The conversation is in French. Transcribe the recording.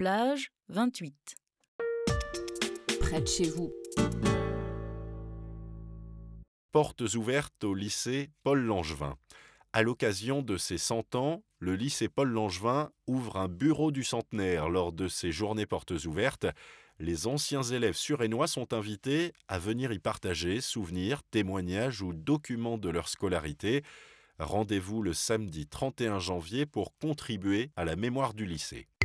plage 28. Près de chez vous. Portes ouvertes au lycée Paul Langevin. À l'occasion de ses 100 ans, le lycée Paul Langevin ouvre un bureau du centenaire lors de ses journées portes ouvertes. Les anciens élèves suresnois sont invités à venir y partager souvenirs, témoignages ou documents de leur scolarité. Rendez-vous le samedi 31 janvier pour contribuer à la mémoire du lycée.